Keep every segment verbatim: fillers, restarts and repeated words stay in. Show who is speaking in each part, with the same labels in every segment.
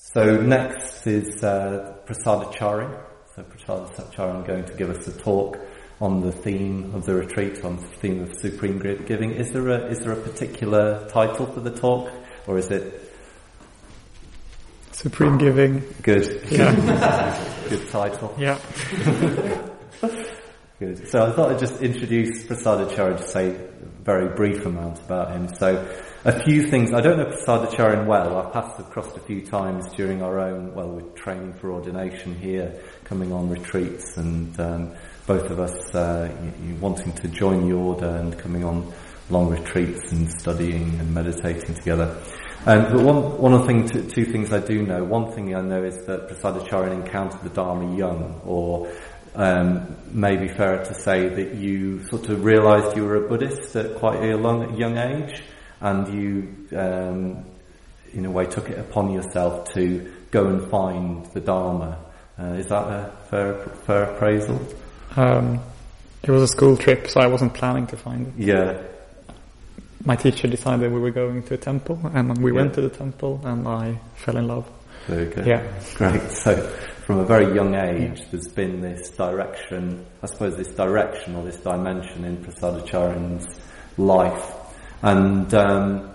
Speaker 1: So next is uh, Prasadacharya. So Prasadacharya is going to give us a talk on the theme of the retreat, on the theme of supreme giving. Is there a is there a particular title for the talk, or is it
Speaker 2: Supreme Giving?
Speaker 1: Good.
Speaker 2: Yeah.
Speaker 1: Good title.
Speaker 2: Yeah.
Speaker 1: Good. So I thought I'd just introduce Prasadacharya, to say a very brief amount about him. So a few things. I don't know Prasadacharya well. I've passed across a few times during our own, well, we're training for ordination here, coming on retreats, and um, both of us uh, you, you wanting to join the order and coming on long retreats and studying and meditating together. Um, but one, one of the thing, two, two things I do know. One thing I know is that Prasadacharya encountered the Dharma young, or um, maybe fairer to say that you sort of realised you were a Buddhist at quite a long, young age, and you, um, in a way, took it upon yourself to go and find the Dharma. Uh, is that a fair, fair appraisal?
Speaker 2: Um, it was a school trip, so I wasn't planning to find it.
Speaker 1: Yeah.
Speaker 2: My teacher decided we were going to a temple, and we yeah. went to the temple, and I fell in love.
Speaker 1: Very good.
Speaker 2: Yeah.
Speaker 1: Great. So, from a very young age, there's been this direction, I suppose this direction or this dimension in Prasadacharya's life. And um,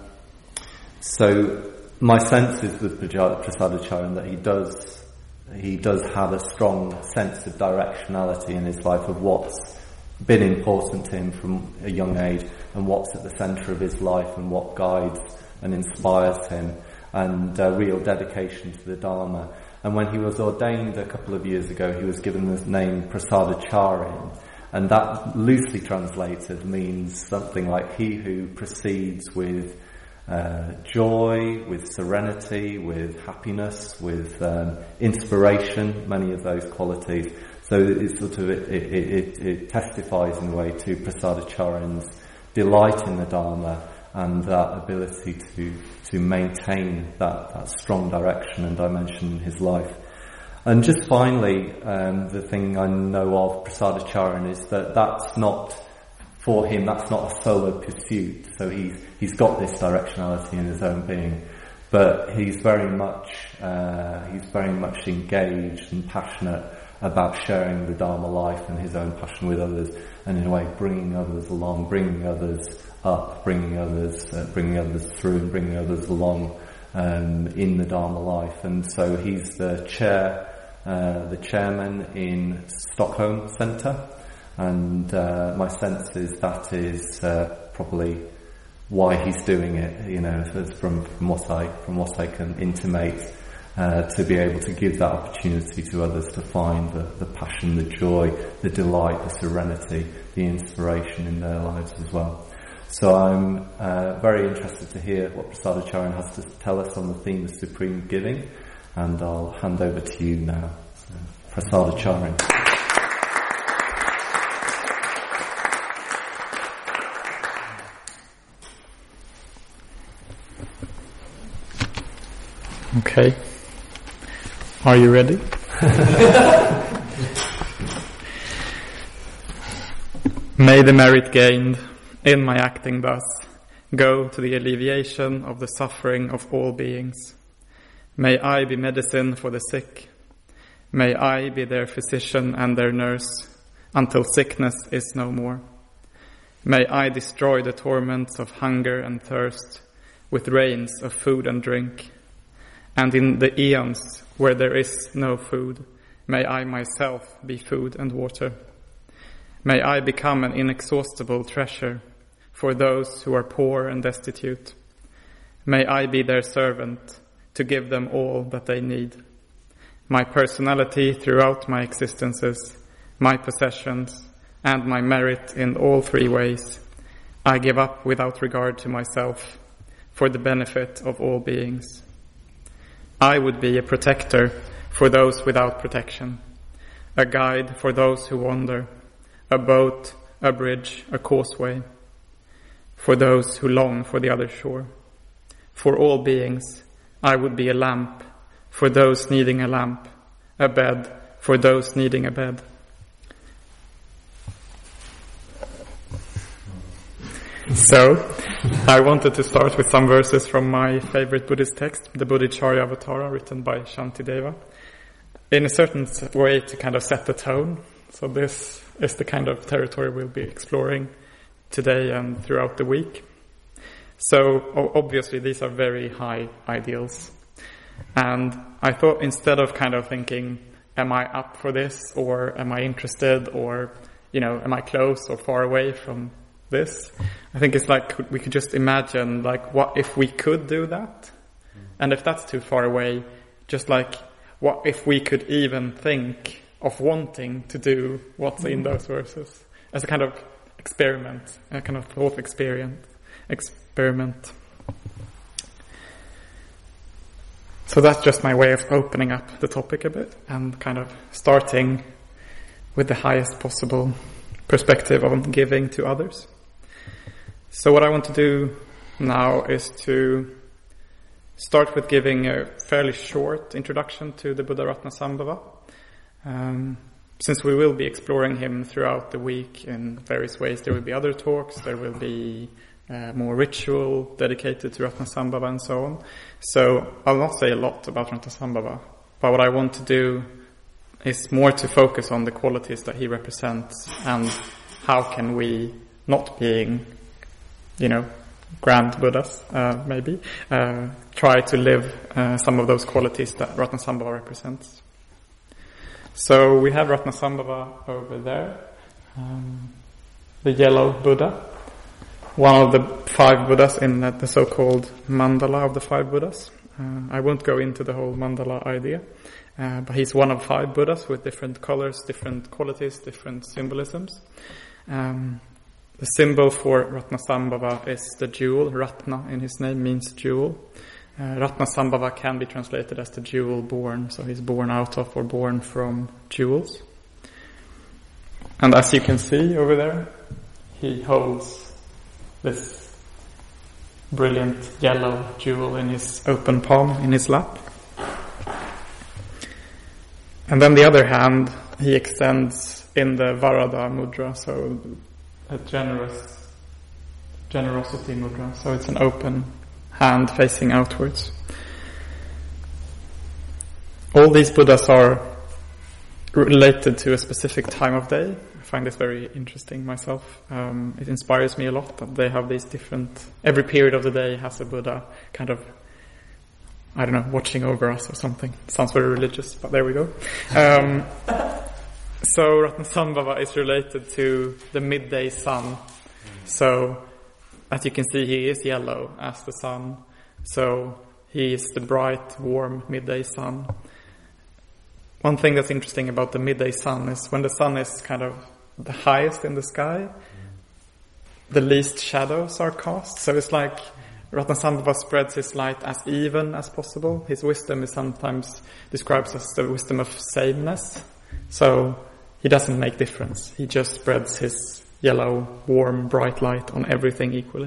Speaker 1: so, my sense is with Prasadacharya that he does, he does have a strong sense of directionality in his life of what's been important to him from a young age, and what's at the centre of his life, and what guides and inspires him, and uh, real dedication to the Dharma. And when he was ordained a couple of years ago, he was given the name Prasadacharya, and that loosely translated means something like he who proceeds with uh, joy, with serenity, with happiness, with um, inspiration, many of those qualities. So it sort of it, it, it, it testifies in a way to Prasadacharya's delight in the Dharma and that ability to to maintain that, that strong direction and dimension in his life. And just finally, um, the thing I know of Prasadacharya is that that's not, for him, that's not a solo pursuit. So he's he's got this directionality in his own being, but he's very much uh, he's very much engaged and passionate about sharing the Dharma life and his own passion with others, and in a way bringing others along, bringing others up, bringing others, uh, bringing others through, and bringing others along um, in the Dharma life. And so he's the chair, uh, the chairman in Stockholm Centre, and uh, my sense is that is uh, probably why he's doing it. You know, from from what I from what I can intimate. Uh, to be able to give that opportunity to others to find the, the passion, the joy, the delight, the serenity, the inspiration in their lives as well. So I'm uh, very interested to hear what Prasadacharya has to tell us on the theme of supreme giving, and I'll hand over to you now. So, Prasadacharya.
Speaker 2: Okay. Are you ready? May the merit gained in my acting thus go to the alleviation of the suffering of all beings. May I be medicine for the sick. May I be their physician and their nurse until sickness is no more. May I destroy the torments of hunger and thirst with rains of food and drink. And in the eons where there is no food, may I myself be food and water. May I become an inexhaustible treasure for those who are poor and destitute. May I be their servant to give them all that they need. My personality throughout my existences, my possessions, and my merit in all three ways, I give up without regard to myself for the benefit of all beings. I would be a protector for those without protection, a guide for those who wander, a boat, a bridge, a causeway, for those who long for the other shore. For all beings, I would be a lamp for those needing a lamp, a bed for those needing a bed. So, I wanted to start with some verses from my favorite Buddhist text, the Bodhicharyavatara, written by Shantideva, in a certain way to kind of set the tone. So this is the kind of territory we'll be exploring today and throughout the week. So, obviously, these are very high ideals. And I thought instead of kind of thinking, am I up for this, or am I interested, or, you know, am I close or far away from this? I think it's like we could just imagine, like, what if we could do that? And if that's too far away, just like, what if we could even think of wanting to do what's in those verses? As a kind of experiment, a kind of thought experiment. experiment. So that's just my way of opening up the topic a bit and kind of starting with the highest possible perspective on giving to others. So what I want to do now is to start with giving a fairly short introduction to the Buddha Ratnasambhava. Um, since we will be exploring him throughout the week in various ways, there will be other talks, there will be uh, more ritual dedicated to Ratnasambhava and so on. So I'll not say a lot about Ratnasambhava, but what I want to do is more to focus on the qualities that he represents and how can we, not being, you know, grand Buddhas, uh, maybe, uh, try to live uh, some of those qualities that Ratnasambhava represents. So we have Ratnasambhava over there, um, the yellow Buddha, one of the five Buddhas in the so-called mandala of the five Buddhas. Uh, I won't go into the whole mandala idea, uh, but he's one of five Buddhas with different colors, different qualities, different symbolisms. Um, The symbol for Ratnasambhava is the jewel. Ratna in his name means jewel. Uh, Ratnasambhava can be translated as the jewel born, so he's born out of or born from jewels. And as you can see over there, he holds this brilliant yellow jewel in his open palm, in his lap. And then the other hand, he extends in the Varada mudra, so a generous generosity mudra, so it's an open hand facing outwards. All these Buddhas are related to a specific time of day. I find this very interesting myself. Um, it inspires me a lot that they have these different, every period of the day has a Buddha kind of, I don't know, watching over us or something. Sounds very religious, but there we go. Um, So Ratnasambhava is related to the midday sun. So, as you can see, he is yellow as the sun. So, he is the bright, warm midday sun. One thing that's interesting about the midday sun is when the sun is kind of the highest in the sky, the least shadows are cast. So it's like Ratnasambhava spreads his light as even as possible. His wisdom is sometimes described as the wisdom of sameness. So he doesn't make difference. He just spreads his yellow, warm, bright light on everything equally.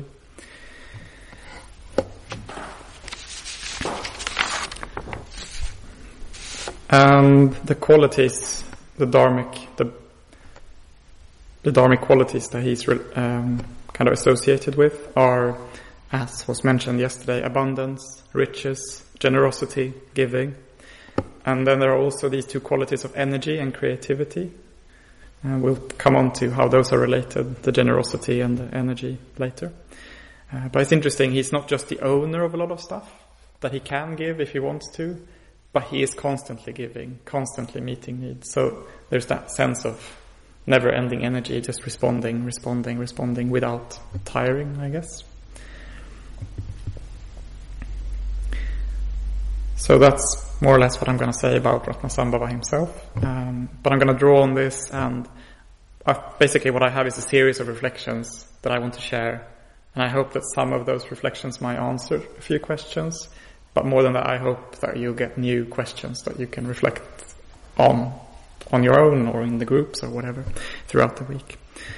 Speaker 2: And the qualities, the dharmic, the the dharmic qualities that he's um, kind of associated with are, as was mentioned yesterday, abundance, riches, generosity, giving. And then there are also these two qualities of energy and creativity. Uh, we'll come on to how those are related, the generosity and the energy later. Uh, but it's interesting, he's not just the owner of a lot of stuff that he can give if he wants to, but he is constantly giving, constantly meeting needs. So there's that sense of never-ending energy, just responding, responding, responding without tiring, I guess. So that's more or less what I'm going to say about Ratnasambhava himself. Um, but I'm going to draw on this, and uh, basically what I have is a series of reflections that I want to share. And I hope that some of those reflections might answer a few questions. But more than that, I hope that you'll get new questions that you can reflect on, on your own or in the groups or whatever throughout the week.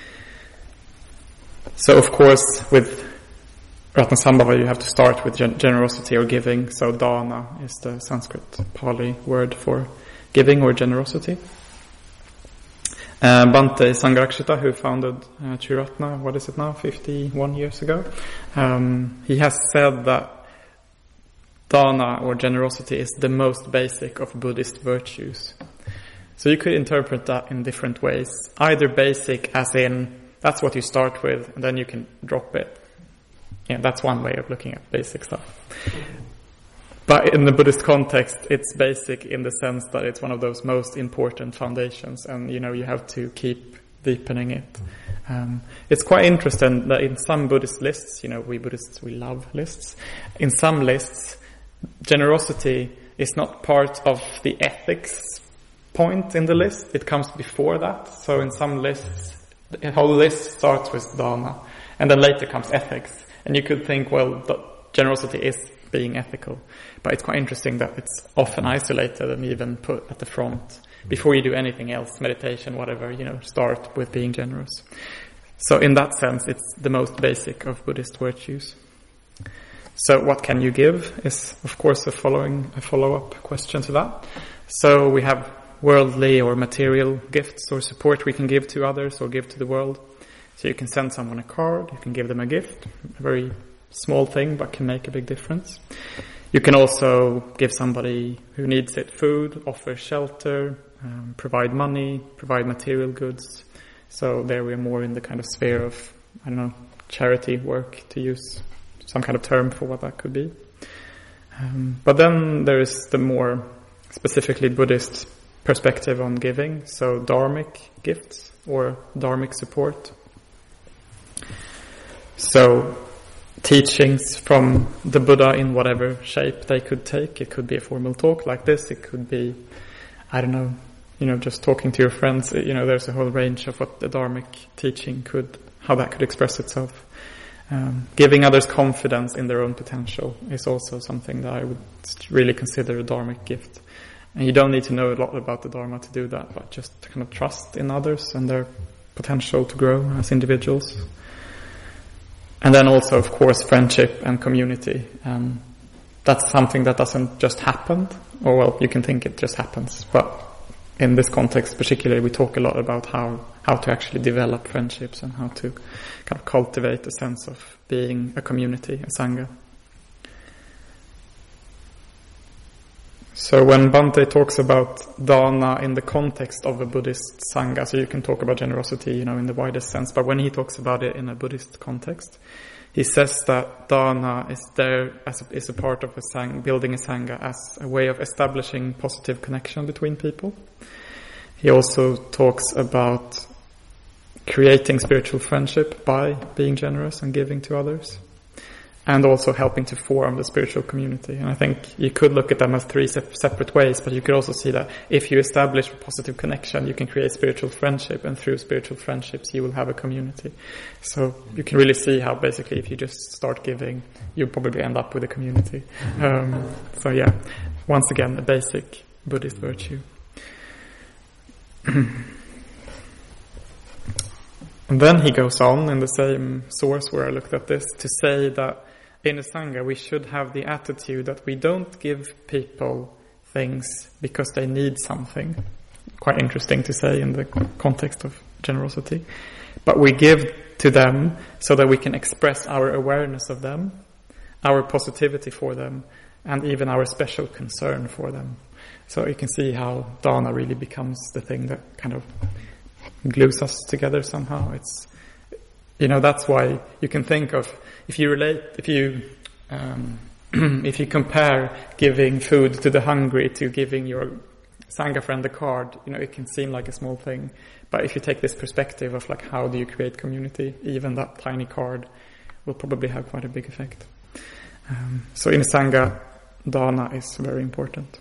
Speaker 2: So of course, with Ratnasambhava, you have to start with gen- generosity or giving. So dana is the Sanskrit Pali word for giving or generosity. Uh, Bhante Sangharakshita, who founded uh, Triratna, what is it now, fifty-one years ago, um, he has said that dana, or generosity, is the most basic of Buddhist virtues. So you could interpret that in different ways. Either basic as in, that's what you start with, and then you can drop it. Yeah, that's one way of looking at basic stuff. But in the Buddhist context, it's basic in the sense that it's one of those most important foundations, and you know you have to keep deepening it. Um, it's quite interesting that in some Buddhist lists, you know, we Buddhists, we love lists. In some lists, generosity is not part of the ethics point in the list. It comes before that. So in some lists, the whole list starts with dana, and then later comes ethics. And you could think, well, generosity is being ethical. But it's quite interesting that it's often isolated and even put at the front. Before you do anything else, meditation, whatever, you know, start with being generous. So in that sense, it's the most basic of Buddhist virtues. So what can you give is, of course, a following a follow-up question to that. So we have worldly or material gifts or support we can give to others or give to the world. So you can send someone a card, you can give them a gift, a very small thing but can make a big difference. You can also give somebody who needs it food, offer shelter, um, provide money, provide material goods. So there we are more in the kind of sphere of, I don't know, charity work, to use some kind of term for what that could be. Um, but then there is the more specifically Buddhist perspective on giving, so dharmic gifts or dharmic support. So teachings from the Buddha in whatever shape they could take. It could be a formal talk like this. It could be, I don't know, you know, just talking to your friends. You know, there's a whole range of what the dharmic teaching could, how that could express itself. Um, giving others confidence in their own potential is also something that I would really consider a dharmic gift. And you don't need to know a lot about the Dharma to do that, but just to kind of trust in others and their potential to grow as individuals. And then also, of course, friendship and community. Um, that's something that doesn't just happen, or well, you can think it just happens. But in this context particularly, we talk a lot about how, how to actually develop friendships and how to kind of cultivate a sense of being a community, a sangha. So when Bhante talks about dana in the context of a Buddhist sangha, so you can talk about generosity, you know, in the widest sense, but when he talks about it in a Buddhist context, he says that dana is there as a, is a part of a sang, building a sangha as a way of establishing positive connection between people. He also talks about creating spiritual friendship by being generous and giving to others, and also helping to form the spiritual community. And I think you could look at them as three se- separate ways, but you could also see that if you establish a positive connection, you can create spiritual friendship, and through spiritual friendships, you will have a community. So you can really see how basically if you just start giving, you'll probably end up with a community. Um, so yeah, once again, a basic Buddhist virtue. And then he goes on in the same source where I looked at this to say that in a sangha we should have the attitude that we don't give people things because they need something. Quite interesting to say in the context of generosity. But we give to them so that we can express our awareness of them, our positivity for them, and even our special concern for them. So you can see how dana really becomes the thing that kind of glues us together somehow. It's, you know, that's why you can think of, if you relate, if you, um, if you compare giving food to the hungry to giving your sangha friend a card, you know, it can seem like a small thing. But if you take this perspective of like, how do you create community, even that tiny card will probably have quite a big effect. Um, so in a sangha, dana is very important.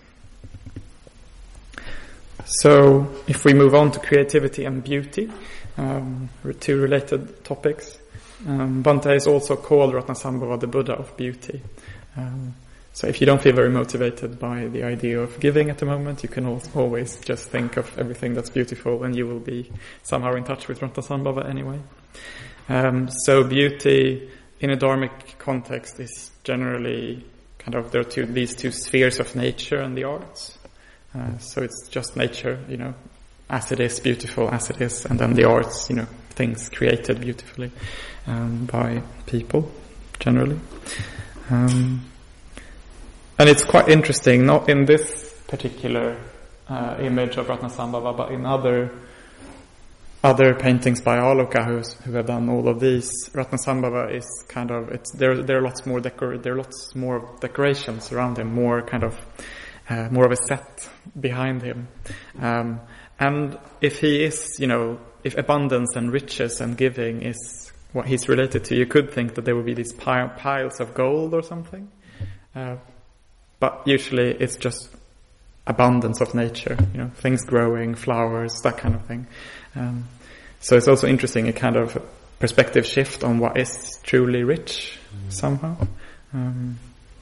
Speaker 2: So if we move on to creativity and beauty, um, two related topics, um, Bhante is also called Ratnasambhava, the Buddha of beauty. Um, so if you don't feel very motivated by the idea of giving at the moment, you can always just think of everything that's beautiful and you will be somehow in touch with Ratnasambhava anyway. Um, so beauty in a dharmic context is generally kind of, there are two, these two spheres of nature and the arts. Uh, so it's just nature, you know, as it is, beautiful as it is, and then the arts, you know, things created beautifully um, by people, generally. Um, and it's quite interesting, not in this particular uh, image of Ratnasambhava, but in other other paintings by Aloka who's, who have done all of these. Ratnasambhava is kind of, it's there. There are lots more decor. There are lots more decorations around him, more kind of, uh, more of a set behind him. Um, and if he is, you know, if abundance and riches and giving is what he's related to, you could think that there would be these pi- piles of gold or something. Uh, but usually it's just abundance of nature, you know, things growing, flowers, that kind of thing. Um, so it's also interesting, a kind of perspective shift on what is truly rich mm. somehow. Um,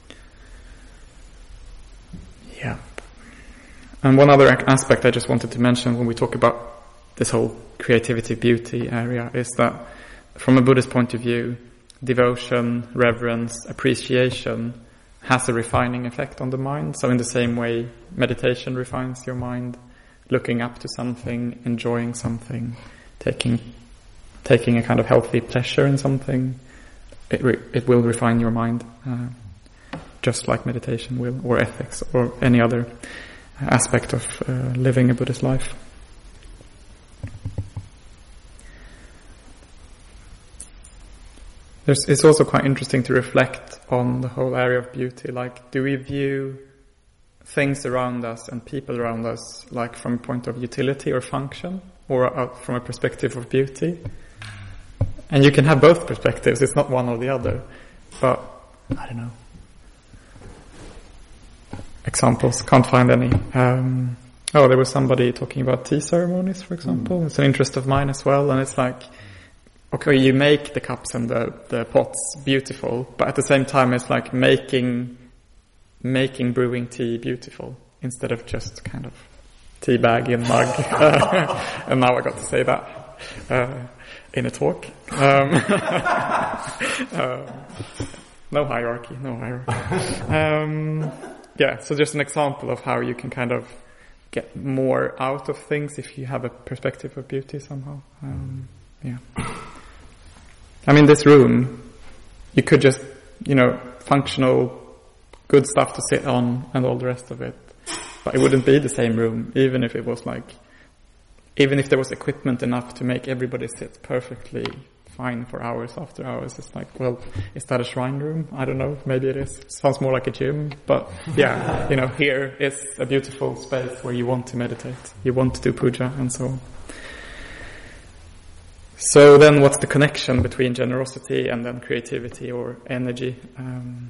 Speaker 2: yeah. And one other aspect I just wanted to mention when we talk about this whole creativity, beauty area is that from a Buddhist point of view, devotion, reverence, appreciation has a refining effect on the mind. So in the same way, meditation refines your mind, looking up to something, enjoying something, taking taking a kind of healthy pleasure in something, it re- it will refine your mind, uh, just like meditation will, or ethics, or any other aspect of uh, living a Buddhist life. There's, it's also quite interesting to reflect on the whole area of beauty. Like, do we view things around us and people around us like from a point of utility or function, or uh, from a perspective of beauty? And you can have both perspectives, it's not one or the other. But, I don't know. Examples, can't find any. Um, oh, there was somebody talking about tea ceremonies, for example. Mm. It's an interest of mine as well, and it's like, okay, you make the cups and the, the pots beautiful, but at the same time it's like making making brewing tea beautiful instead of just kind of tea bag and mug. Uh, and now I got to say that uh, in a talk. Um, uh, no hierarchy, no hierarchy. Um, yeah, so just an example of how you can kind of get more out of things if you have a perspective of beauty somehow. Um, yeah. I mean, this room, you could just, you know, functional, good stuff to sit on and all the rest of it. But it wouldn't be the same room, even if it was like, even if there was equipment enough to make everybody sit perfectly fine for hours after hours. It's like, well, is that a shrine room? I don't know, maybe it is. It sounds more like a gym. But yeah, you know, here is a beautiful space where you want to meditate. You want to do puja and so on. So then what's the connection between generosity and then creativity or energy? Um,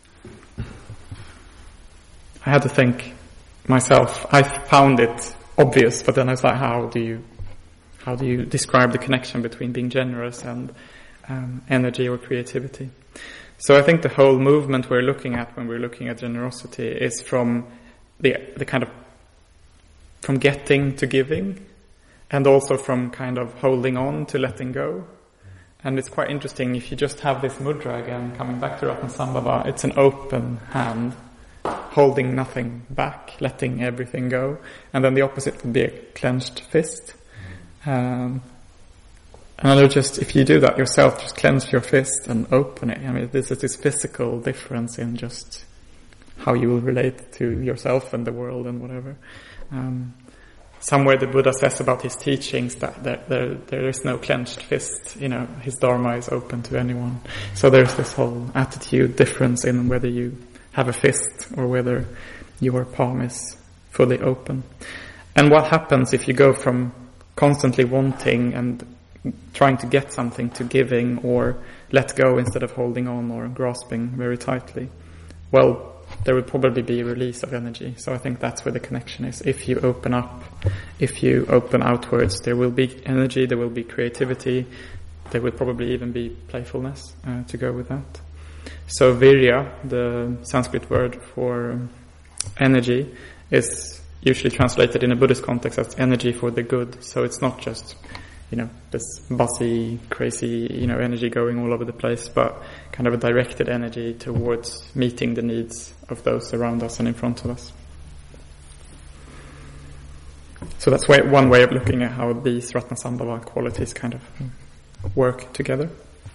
Speaker 2: I had to think myself. I found it obvious, but then I was like, how do you, how do you describe the connection between being generous and um, energy or creativity? So I think the whole movement we're looking at when we're looking at generosity is from the the kind of from getting to giving, and also from kind of holding on to letting go. And it's quite interesting, if you just have this mudra again, coming back to Ratnasambhava, it's an open hand, holding nothing back, letting everything go. And then the opposite would be a clenched fist. Um, and I know just, if you do that yourself, just clench your fist and open it. I mean, this is this physical difference in just how you will relate to yourself and the world and whatever. Um, Somewhere the Buddha says about his teachings that there, there, there is no clenched fist, you know, his dharma is open to anyone. So there's this whole attitude difference in whether you have a fist or whether your palm is fully open. And what happens if you go from constantly wanting and trying to get something to giving, or let go instead of holding on or grasping very tightly? Well, there will probably be a release of energy. So I think that's where the connection is. If you open up, if you open outwards, there will be energy, there will be creativity, there will probably even be playfulness uh, to go with that. So virya, the Sanskrit word for energy, is usually translated in a Buddhist context as energy for the good. So it's not just, you know, this buzzy, crazy, you know, energy going all over the place, but kind of a directed energy towards meeting the needs of those around us and in front of us. So that's way, one way of looking at how these Ratnasambhava qualities kind of work together.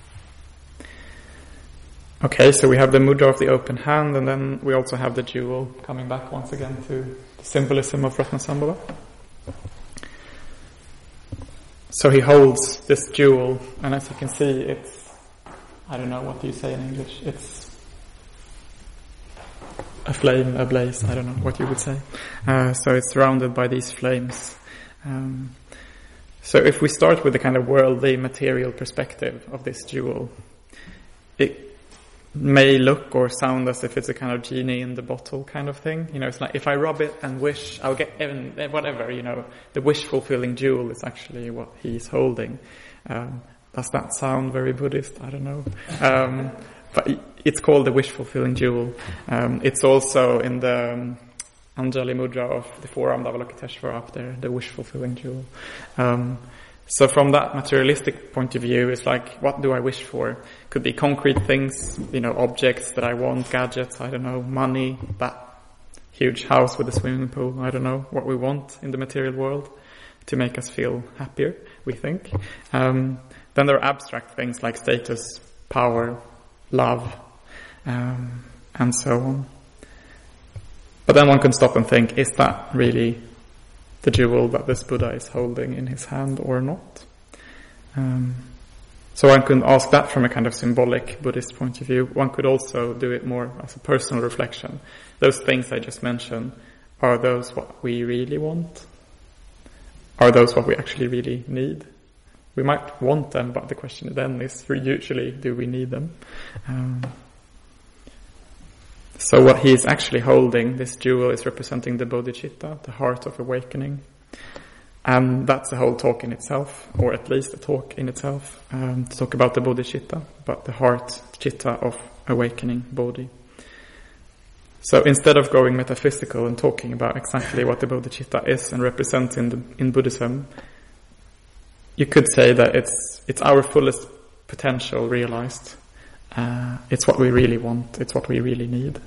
Speaker 2: Okay, so we have the mudra of the open hand, and then we also have the jewel, coming back once again to the symbolism of Ratnasambhava. So he holds this jewel, and as you can see, it's, I don't know, what do you say in English? It's a flame, a blaze, I don't know what you would say. Uh, so it's surrounded by these flames. Um, so if we start with the kind of worldly, material perspective of this jewel, it may look or sound as if it's a kind of genie in the bottle kind of thing. You know, it's like, if I rub it and wish, I'll get even, whatever, you know, the wish-fulfilling jewel is actually what he's holding. Um, does that sound very Buddhist? I don't know. Um, but it's called the wish-fulfilling jewel. Um, it's also in the um, Anjali Mudra of the forearm Avalokiteshvara up there, the wish-fulfilling jewel. Um, so from that materialistic point of view, it's like, what do I wish for? Could be concrete things, you know, objects that I want, gadgets, I don't know, money, that huge house with a swimming pool, I don't know, what we want in the material world to make us feel happier, we think. Um, then there are abstract things like status, power, love, um, and so on. But then one can stop and think, is that really the jewel that this Buddha is holding in his hand or not? Um, so one can ask that from a kind of symbolic Buddhist point of view. One could also do it more as a personal reflection. Those things I just mentioned, are those what we really want? Are those what we actually really need? We might want them, but the question then is, usually, do we need them? Um, so what he is actually holding, this jewel, is representing the bodhicitta, the heart of awakening. And that's a whole talk in itself, or at least a talk in itself, um, to talk about the bodhicitta, but the heart, chitta of awakening, bodhi. So instead of going metaphysical and talking about exactly what the bodhicitta is and represents in, the, in Buddhism, you could say that it's it's our fullest potential realized. Uh, it's what we really want. It's what we really need.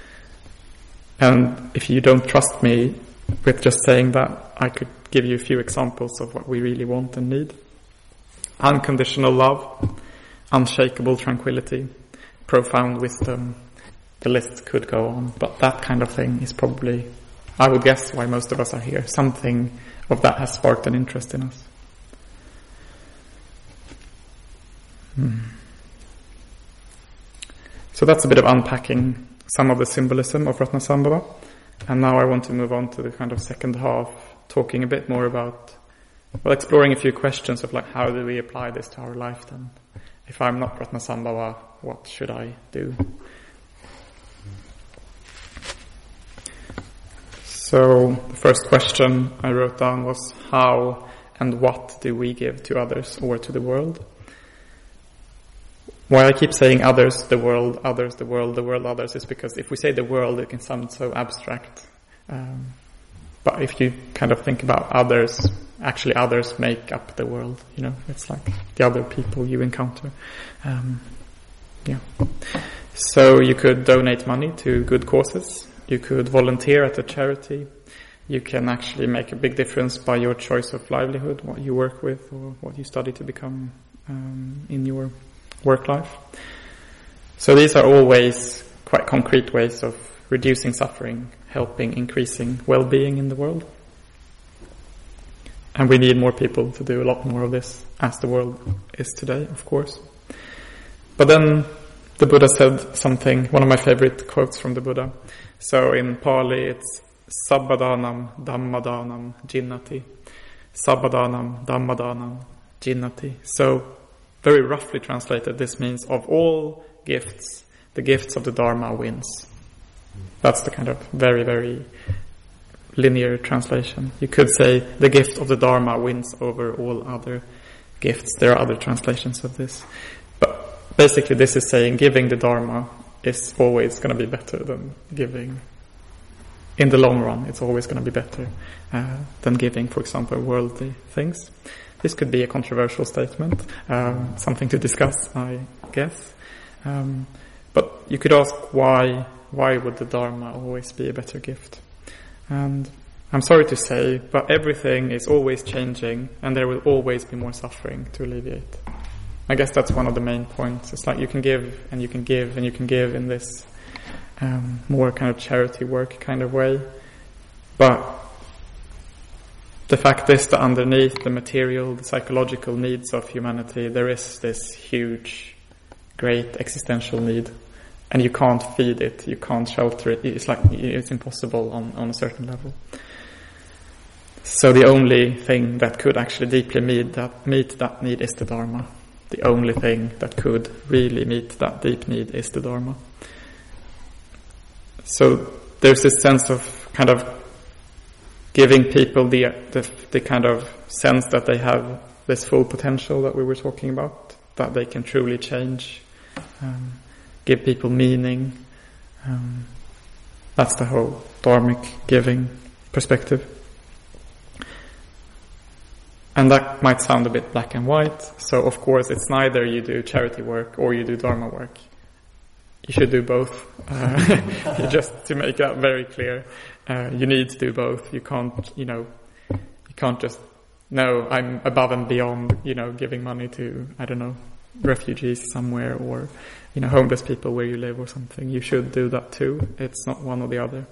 Speaker 2: And if you don't trust me with just saying that, I could give you a few examples of what we really want and need. Unconditional love, unshakable tranquility, profound wisdom. The list could go on, but that kind of thing is probably, I would guess, why most of us are here. Something of that has sparked an interest in us. Hmm. So that's a bit of unpacking some of the symbolism of Ratnasambhava. And now I want to move on to the kind of second half, talking a bit more about, well, exploring a few questions of like, how do we apply this to our life then? If I'm not Ratnasambhava, what should I do? So the first question I wrote down was, how and what do we give to others or to the world? Why I keep saying others, the world, others, the world, the world, others, is because if we say the world, it can sound so abstract. Um, but if you kind of think about others, actually others make up the world, you know, it's like the other people you encounter. Um, yeah. So you could donate money to good causes. You could volunteer at a charity. You can actually make a big difference by your choice of livelihood, what you work with or what you study to become um, in your work life. So these are all ways, quite concrete ways of reducing suffering, helping, increasing well-being in the world. And we need more people to do a lot more of this, as the world is today, of course. But then the Buddha said something, one of my favorite quotes from the Buddha. So in Pali it's Sabbadanam Dhammadanam Jinnati. Sabbadanam Dhammadanam Jinnati. So very roughly translated, this means of all gifts, the gifts of the Dharma wins. That's the kind of very, very linear translation. You could say the gift of the Dharma wins over all other gifts. There are other translations of this. But basically this is saying giving the Dharma is always going to be better than giving. In the long run, it's always going to be better uh, than giving, for example, worldly things. This could be a controversial statement, um, something to discuss, I guess. Um, but you could ask why, why would the Dharma always be a better gift? And I'm sorry to say, but everything is always changing, and there will always be more suffering to alleviate. I guess that's one of the main points. It's like you can give, and you can give, and you can give in this um, more kind of charity work kind of way. But the fact is that underneath the material, the psychological needs of humanity, there is this huge, great existential need. And you can't feed it, you can't shelter it. It's like, it's impossible on, on a certain level. So the only thing that could actually deeply meet that, meet that need is the Dharma. The only thing that could really meet that deep need is the Dharma. So there's this sense of kind of giving people the, the, the kind of sense that they have this full potential that we were talking about, that they can truly change, um, give people meaning. Um, that's the whole dharmic giving perspective. And that might sound a bit black and white. So of course it's neither you do charity work or you do dharma work. You should do both. Uh, just to make that very clear, uh, you need to do both. You can't, you know, you can't just, no, I'm above and beyond, you know, giving money to, I don't know, refugees somewhere, or, you know, homeless people where you live or something. You should do that too. It's not one or the other.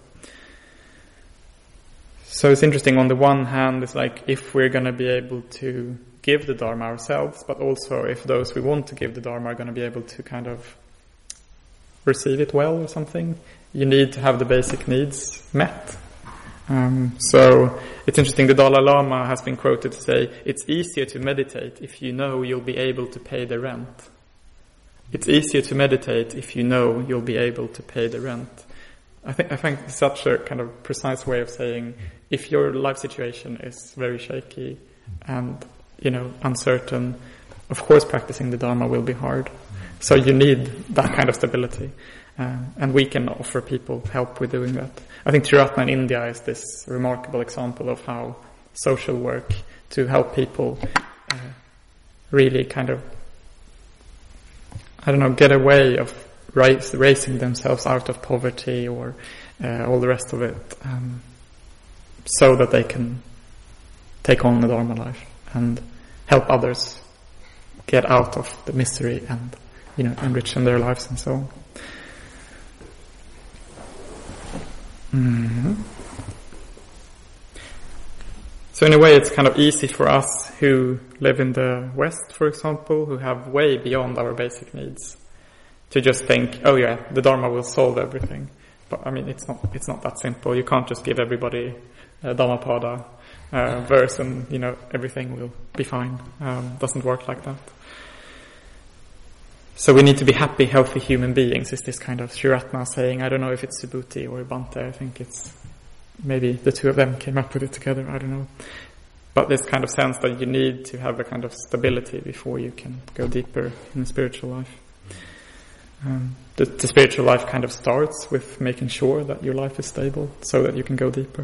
Speaker 2: So it's interesting, on the one hand, it's like if we're going to be able to give the Dharma ourselves, but also if those we want to give the Dharma are going to be able to kind of receive it well or something, you need to have the basic needs met. Um, so it's interesting, the Dalai Lama has been quoted to say, it's easier to meditate if you know you'll be able to pay the rent. It's easier to meditate if you know you'll be able to pay the rent. I think I think it's such a kind of precise way of saying, if your life situation is very shaky and, you know, uncertain, of course practicing the Dharma will be hard. So you need that kind of stability. Um, and we can offer people help with doing that. I think Triratna in India is this remarkable example of how social work to help people uh, really kind of, I don't know, get a way of Raise, raising themselves out of poverty or uh, all the rest of it, um, so that they can take on the Dharma life and help others get out of the misery and, you know, enrich in their lives and so on. Mm-hmm. So in a way it's kind of easy for us who live in the West, for example, who have way beyond our basic needs, to just think, oh yeah, the Dharma will solve everything. But I mean, it's not, it's not that simple. You can't just give everybody a Dhammapada uh, verse and, you know, everything will be fine. Um, doesn't work like that. So we need to be happy, healthy human beings, is this kind of Triratna saying. I don't know if it's Subhuti or Bhante. I think it's, maybe the two of them came up with it together. I don't know. But this kind of sense that you need to have a kind of stability before you can go deeper in the spiritual life. Um, the, the spiritual life kind of starts with making sure that your life is stable so that you can go deeper.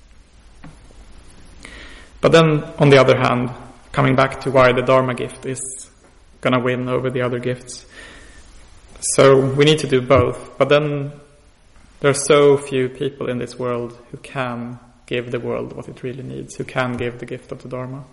Speaker 2: But then, on the other hand, coming back to why the Dharma gift is going to win over the other gifts. So we need to do both. But then there are so few people in this world who can give the world what it really needs, who can give the gift of the Dharma.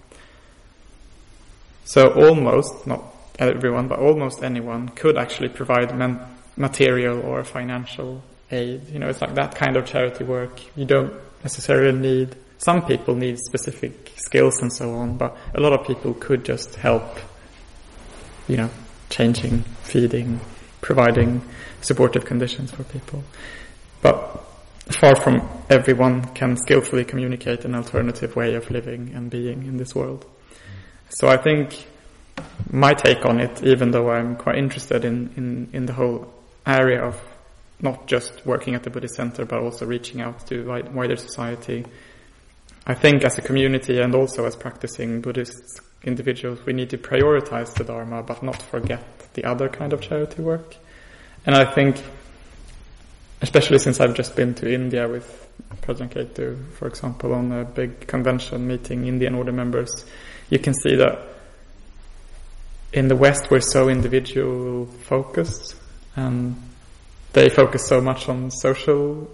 Speaker 2: So almost, not everyone, but almost anyone could actually provide man- material or financial aid. You know, it's like that kind of charity work. You don't necessarily need, some people need specific skills and so on, but a lot of people could just help, you know, changing, feeding, providing supportive conditions for people. But far from everyone can skillfully communicate an alternative way of living and being in this world. So I think my take on it, even though I'm quite interested in, in, in the whole area of not just working at the Buddhist Center, but also reaching out to wider society, I think as a community and also as practicing Buddhist individuals, we need to prioritize the Dharma, but not forget the other kind of charity work. And I think, especially since I've just been to India with President Ketu, for example, on a big convention meeting Indian order members, you can see that in the West we're so individual focused, and they focus so much on social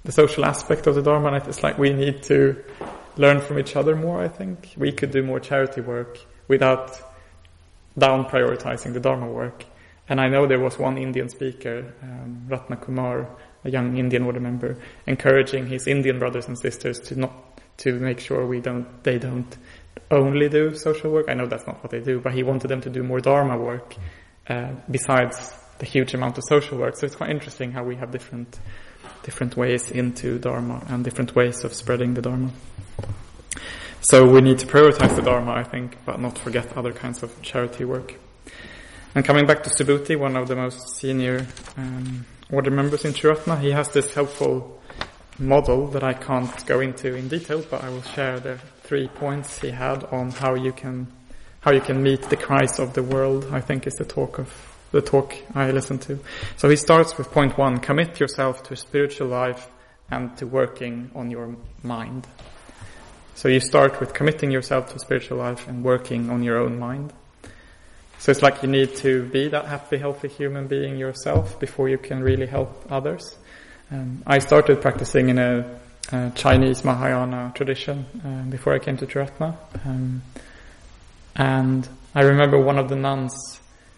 Speaker 2: the social aspect of the Dharma, and it's like we need to learn from each other more, I think. We could do more charity work without down prioritizing the Dharma work. And I know there was one Indian speaker, um, Ratna Kumar, a young Indian order member, encouraging his Indian brothers and sisters to not to make sure we don't they don't only do social work. I know that's not what they do, but he wanted them to do more Dharma work uh, besides the huge amount of social work. So it's quite interesting how we have different different ways into Dharma and different ways of spreading the Dharma. So we need to prioritize the Dharma, I think, but not forget other kinds of charity work. And coming back to Subhuti, one of the most senior um, order members in Triratna, he has this helpful model that I can't go into in detail, but I will share the three points he had on how you can how you can meet the cries of the world, I think is the talk of the talk I listened to. So he starts with point one: commit yourself to a spiritual life and to working on your mind. So you start with committing yourself to spiritual life and working on your own mind. So it's like you need to be that happy, healthy human being yourself before you can really help others. Um, I started practicing in a, a Chinese Mahayana tradition uh, before I came to Triratna. Um, and I remember one of the nuns,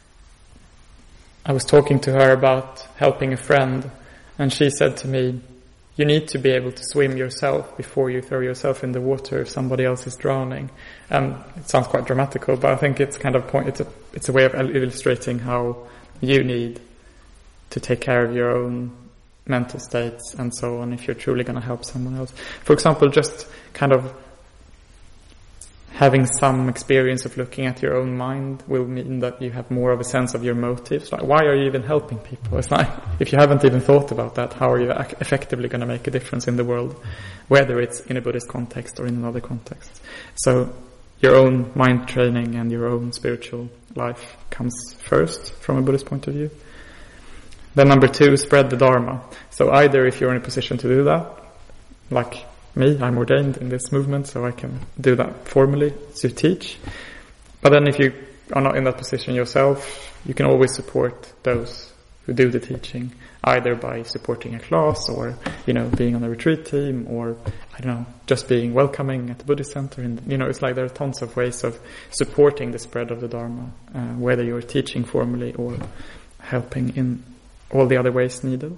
Speaker 2: I was talking to her about helping a friend, and she said to me, you need to be able to swim yourself before you throw yourself in the water if somebody else is drowning. And it sounds quite dramatical, but I think it's kind of point, it's a, it's a way of illustrating how you need to take care of your own mental states and so on if you're truly going to help someone else. For example, just kind of having some experience of looking at your own mind will mean that you have more of a sense of your motives. Like, why are you even helping people? It's like, if you haven't even thought about that, how are you ac- effectively going to make a difference in the world, whether it's in a Buddhist context or in another context? So your own mind training and your own spiritual life comes first from a Buddhist point of view. Then number two, spread the Dharma. So either if you're in a position to do that, like me, I'm ordained in this movement, so I can do that formally to teach. But then if you are not in that position yourself, you can always support those who do the teaching, either by supporting a class or, you know, being on a retreat team or, I don't know, just being welcoming at the Buddhist center. And, you know, it's like there are tons of ways of supporting the spread of the Dharma, uh, whether you're teaching formally or helping in all the other ways needed.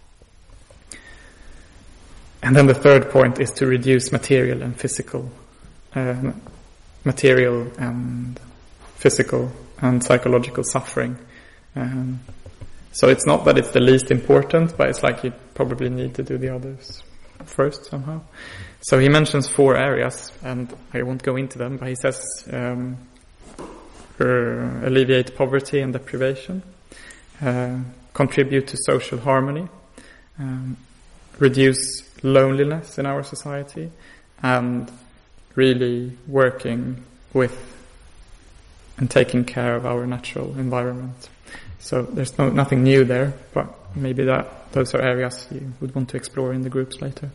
Speaker 2: And then the third point is to reduce material and physical, uh, material and physical and psychological suffering. Um, so it's not that it's the least important, but it's like you probably need to do the others first somehow. So he mentions four areas, and I won't go into them, but he says um, uh, alleviate poverty and deprivation, uh, contribute to social harmony, um, reduce loneliness in our society, and really working with and taking care of our natural environment. So there's no nothing new there, but maybe that those are areas you would want to explore in the groups later.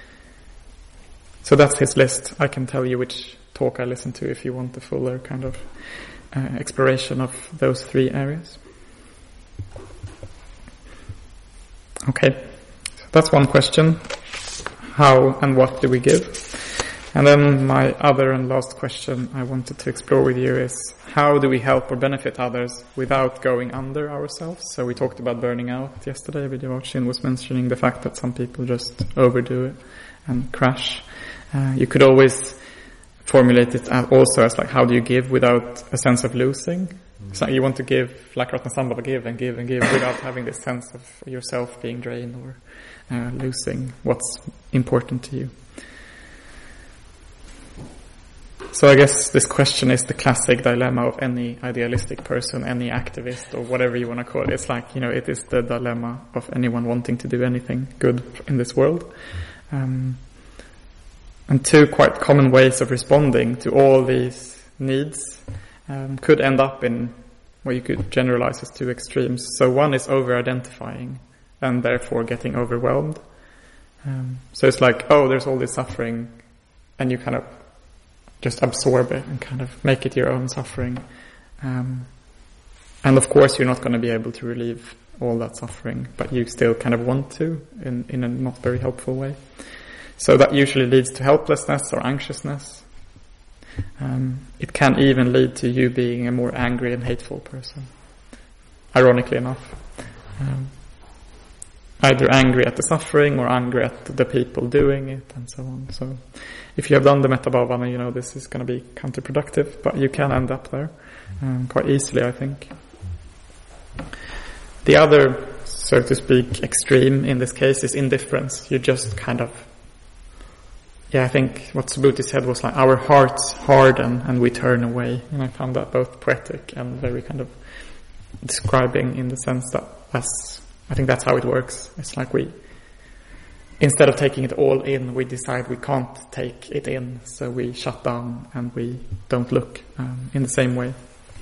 Speaker 2: So that's his list. I can tell you which talk I listened to if you want the fuller kind of uh, exploration of those three areas. Okay, so that's one question. How and what do we give? And then my other and last question I wanted to explore with you is, how do we help or benefit others without going under ourselves? So we talked about burning out yesterday. Vidyavachin was mentioning the fact that some people just overdo it and crash. Uh, you could always formulate it also as like, how do you give without a sense of losing? Mm-hmm. So you want to give, like Ratnasambhava, give and give and give without having this sense of yourself being drained or uh, losing what's important to you. So I guess this question is the classic dilemma of any idealistic person, any activist, or whatever you want to call it. It's like, you know, it is the dilemma of anyone wanting to do anything good in this world. Um, and two quite common ways of responding to all these needs um, could end up in what you could generalize as two extremes. So one is over-identifying and therefore getting overwhelmed. Um, so it's like, oh, there's all this suffering, and you kind of just absorb it and kind of make it your own suffering. Um, and of course you're not going to be able to relieve all that suffering, but you still kind of want to in, in a not very helpful way. So that usually leads to helplessness or anxiousness. Um, it can even lead to you being a more angry and hateful person, ironically enough. Um, either angry at the suffering or angry at the people doing it and so on. So if you have done the Metabhavana, you know this is going to be counterproductive, but you can end up there um, quite easily, I think. The other, so to speak, extreme in this case is indifference. You just kind of, yeah, I think what Subhuti said was like, our hearts harden and we turn away. And I found that both poetic and very kind of describing in the sense that that's, I think that's how it works. It's like we, instead of taking it all in, we decide we can't take it in. So we shut down and we don't look um, in the same way.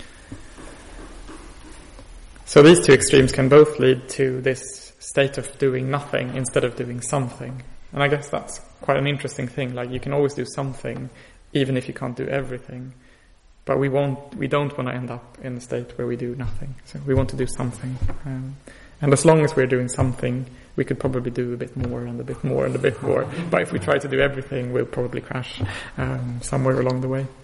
Speaker 2: So these two extremes can both lead to this state of doing nothing instead of doing something. And I guess that's quite an interesting thing. Like, you can always do something, even if you can't do everything. But we won't, we don't want to end up in a state where we do nothing. So we want to do something. Um, and as long as we're doing something, we could probably do a bit more and a bit more and a bit more. But if we try to do everything, we'll probably crash um, somewhere along the way.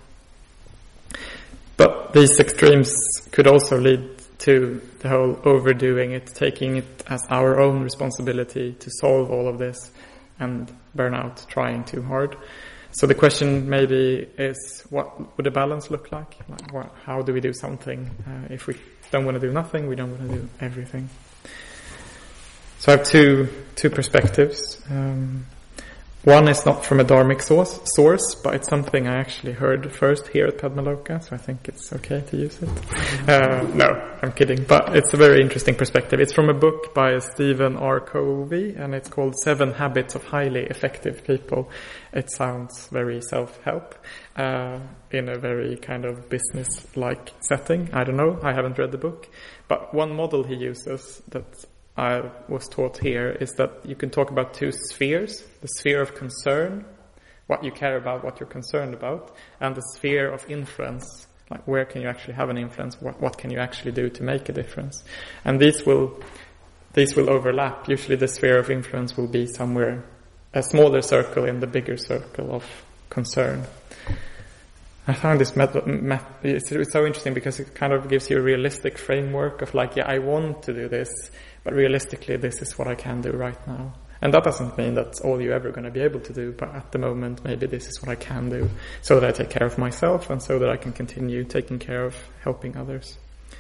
Speaker 2: But these extremes could also lead to the whole overdoing it, taking it as our own responsibility to solve all of this, and burn out trying too hard. So the question maybe is, what would a balance look like? Like what, how do we do something? Uh, if we don't want to do nothing, we don't want to do everything. So I have two two perspectives. Um, one is not from a dharmic source, source, but it's something I actually heard first here at Padmaloka, so I think it's okay to use it. Uh, no, I'm kidding, but it's a very interesting perspective. It's from a book by Stephen R. Covey, and it's called Seven Habits of Highly Effective People. It sounds very self-help, uh, in a very kind of business-like setting. I don't know, I haven't read the book. But one model he uses that I was taught here is that you can talk about two spheres: the sphere of concern, what you care about, what you're concerned about, and the sphere of influence, like where can you actually have an influence, what, what can you actually do to make a difference. And these will these will overlap. Usually the sphere of influence will be somewhere, a smaller circle in the bigger circle of concern. I found this method, met, it's, it's so interesting because it kind of gives you a realistic framework of like, yeah, I want to do this, but realistically this is what I can do right now. And that doesn't mean that's all you're ever going to be able to do, but at the moment maybe this is what I can do, so that I take care of myself and so that I can continue taking care of helping others.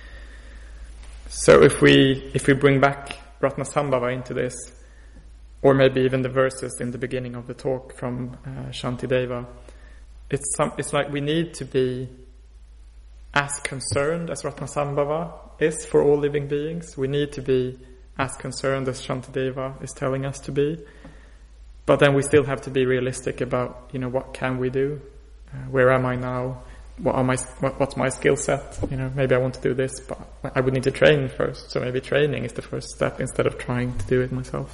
Speaker 2: So if we if we bring back Ratnasambhava into this, or maybe even the verses in the beginning of the talk from uh, Shantideva, It's some, it's like we need to be as concerned as Ratnasambhava is for all living beings. We need to be as concerned as Shantideva is telling us to be. But then we still have to be realistic about, you know, what can we do? Uh, where am I now? What are my, what, what's my skill set? You know, maybe I want to do this, but I would need to train first. So maybe training is the first step instead of trying to do it myself.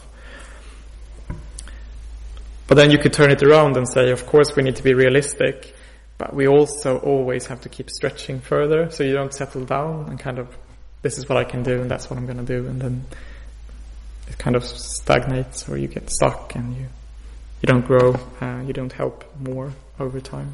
Speaker 2: But then you could turn it around and say, of course we need to be realistic, but we also always have to keep stretching further, so you don't settle down and kind of, this is what I can do and that's what I'm going to do, and then it kind of stagnates, or you get stuck and you you don't grow, uh, you don't help more over time.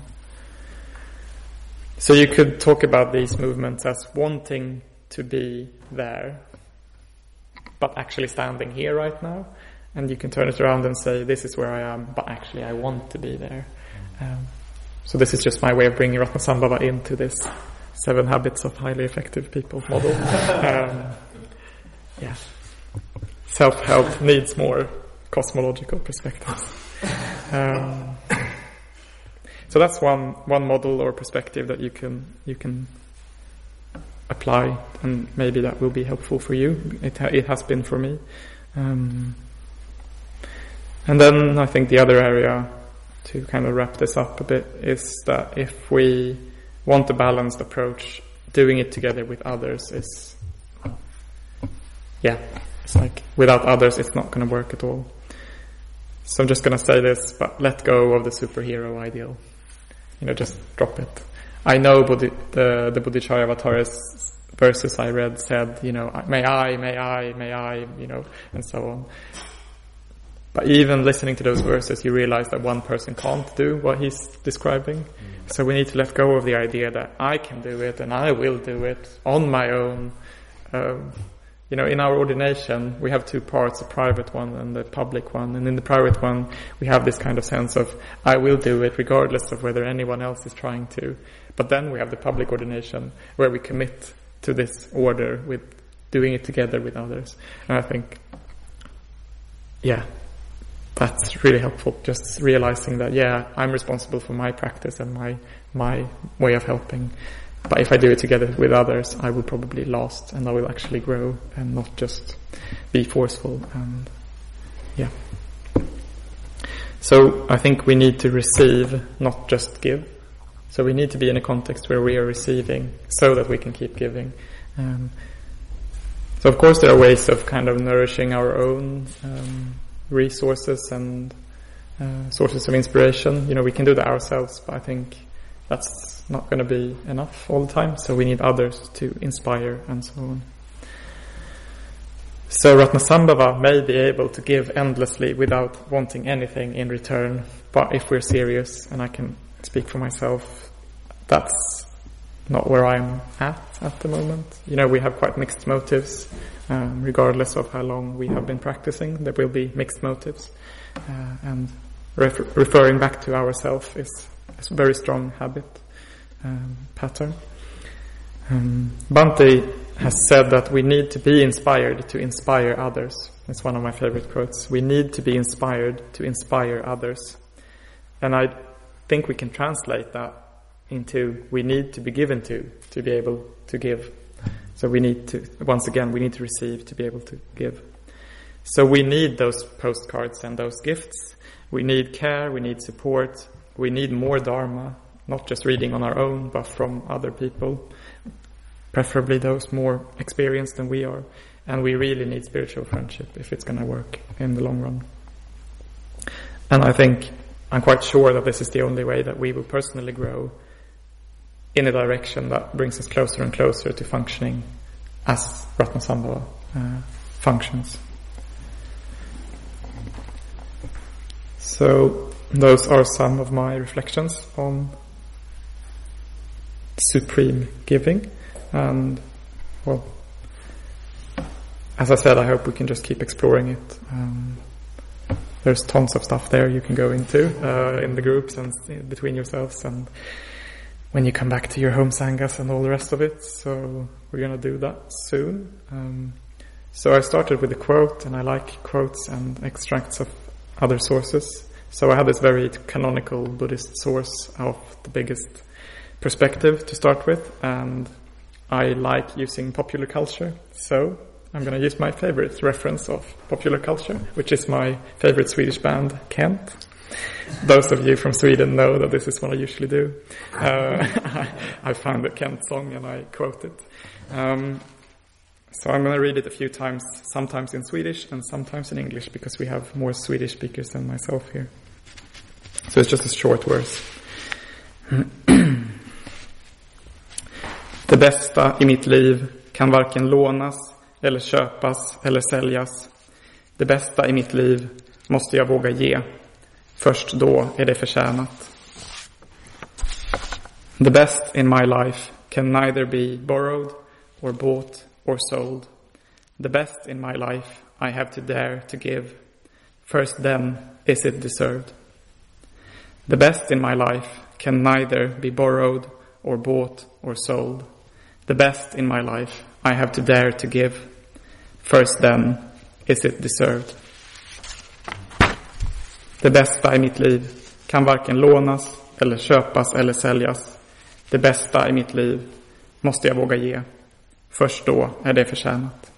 Speaker 2: So you could talk about these movements as wanting to be there, but actually standing here right now. And you can turn it around and say, this is where I am, but actually I want to be there. Um, so this is just my way of bringing Ratnasambhava into this Seven Habits of Highly Effective People model. um, yeah. Self-help needs more cosmological perspectives. Um, so that's one one model or perspective that you can you can apply, and maybe that will be helpful for you. It ha- it has been for me. Um, And then I think the other area, to kind of wrap this up a bit, is that if we want a balanced approach, doing it together with others is, yeah, it's like without others it's not going to work at all. So I'm just going to say this, but let go of the superhero ideal. You know, just drop it. I know Bodhi, the, the Bodhicharya Avatars verses I read said, you know, may I, may I, may I, you know, and so on. But even listening to those verses, you realize that one person can't do what he's describing. Mm. So we need to let go of the idea that I can do it and I will do it on my own. Um, you know, in our ordination, we have two parts, a private one and a public one. And in the private one, we have this kind of sense of, I will do it regardless of whether anyone else is trying to. But then we have the public ordination, where we commit to this order with doing it together with others. And I think, yeah, that's really helpful, just realizing that, yeah, I'm responsible for my practice and my my way of helping. But if I do it together with others, I will probably last and I will actually grow and not just be forceful. And yeah. So I think we need to receive, not just give. So we need to be in a context where we are receiving so that we can keep giving. Um, so of course there are ways of kind of nourishing our own um, resources and uh, sources of inspiration. You know, we can do that ourselves, but I think that's not going to be enough all the time. So we need others to inspire and so on. So Ratnasambhava may be able to give endlessly without wanting anything in return. But if we're serious, and I can speak for myself, that's not where I'm at at the moment. You know, we have quite mixed motives. Um, regardless of how long we have been practicing, there will be mixed motives. Uh, and refer- referring back to ourselves is, is a very strong habit, um, pattern. Um, Bhante has said that we need to be inspired to inspire others. It's one of my favorite quotes. We need to be inspired to inspire others. And I think we can translate that into we need to be given to, to be able to give. So we need to, once again, we need to receive to be able to give. So we need those postcards and those gifts. We need care, we need support, we need more Dharma, not just reading on our own, but from other people, preferably those more experienced than we are. And we really need spiritual friendship if it's going to work in the long run. And I think, I'm quite sure that this is the only way that we will personally grow in a direction that brings us closer and closer to functioning as Ratnasambhava uh, functions. So those are some of my reflections on supreme giving. And, well, as I said, I hope we can just keep exploring it. Um, there's tons of stuff there you can go into uh, in the groups and between yourselves and when you come back to your home sanghas and all the rest of it. So we're going to do that soon. Um, so I started with a quote, and I like quotes and extracts of other sources. So I had this very canonical Buddhist source of the biggest perspective to start with, and I like using popular culture. So I'm going to use my favorite reference of popular culture, which is my favorite Swedish band, Kent. Those of you from Sweden know that this is what I usually do. Uh, I found a Kent song and I quote it. Um, so I'm going to read it a few times, sometimes in Swedish and sometimes in English, because we have more Swedish speakers than myself here. So it's just a short verse. Det bästa i mitt liv kan varken lånas eller köpas eller säljas. Det bästa i mitt liv måste jag våga ge. Först då är det förtjänat. The best in my life can neither be borrowed or bought or sold. The best in my life I have to dare to give. First then is it deserved. The best in my life can neither be borrowed or bought or sold. The best in my life I have to dare to give. First then is it deserved. Det bästa i mitt liv kan varken lånas eller köpas eller säljas. Det bästa i mitt liv måste jag våga ge. Först då är det förtjänat.